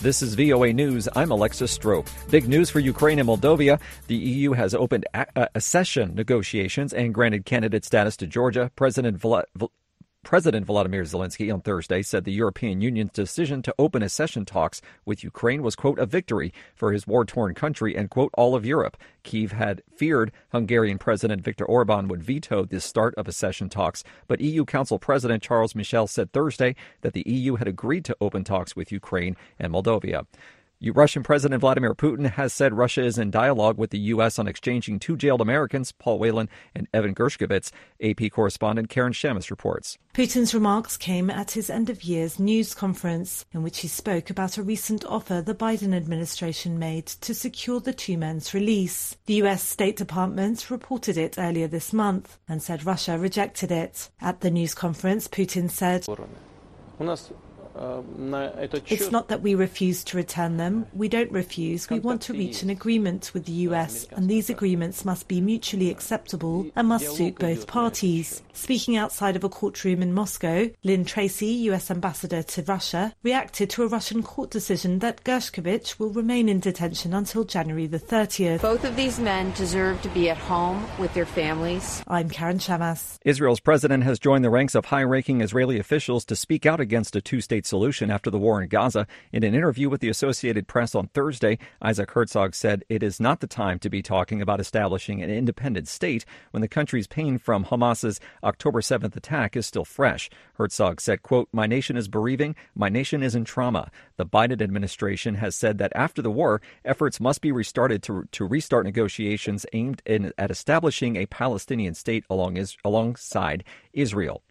This is VOA News. I'm Alexis Strope. Big news for Ukraine and Moldova. The EU has opened accession negotiations and granted candidate status to Georgia. President Volodymyr Zelensky on Thursday said the European Union's decision to open accession talks with Ukraine was, quote, a victory for his war-torn country and, quote, all of Europe. Kyiv had feared Hungarian President Viktor Orban would veto the start of accession talks, but EU Council President Charles Michel said Thursday that the EU had agreed to open talks with Ukraine and Moldova. Russian President Vladimir Putin has said Russia is in dialogue with the U.S. on exchanging two jailed Americans, Paul Whelan and Evan Gershkovich. AP correspondent Karen Shamus reports. Putin's remarks came at his end-of-year's news conference, in which he spoke about a recent offer the Biden administration made to secure the two men's release. The U.S. State Department reported it earlier this month and said Russia rejected it. At the news conference, Putin said, "It's not that we refuse to return them. We don't refuse. We want to reach an agreement with the US, and these agreements must be mutually acceptable and must suit both parties." Speaking outside of a courtroom in Moscow, Lynn Tracy, US ambassador to Russia, reacted to a Russian court decision that Gershkovich will remain in detention until January the 30th. Both of these men deserve to be at home with their families. I'm Karen Shamas. Israel's president has joined the ranks of high-ranking Israeli officials to speak out against a two-state solution after the war in Gaza. In an interview with the Associated Press on Thursday, Isaac Herzog said it is not the time to be talking about establishing an independent state when the country's pain from Hamas's October 7th attack is still fresh. Herzog said, quote, "My nation is bereaving. My nation is in trauma." The Biden administration has said that after the war, efforts must be restarted to restart negotiations aimed at establishing a Palestinian state alongside Israel.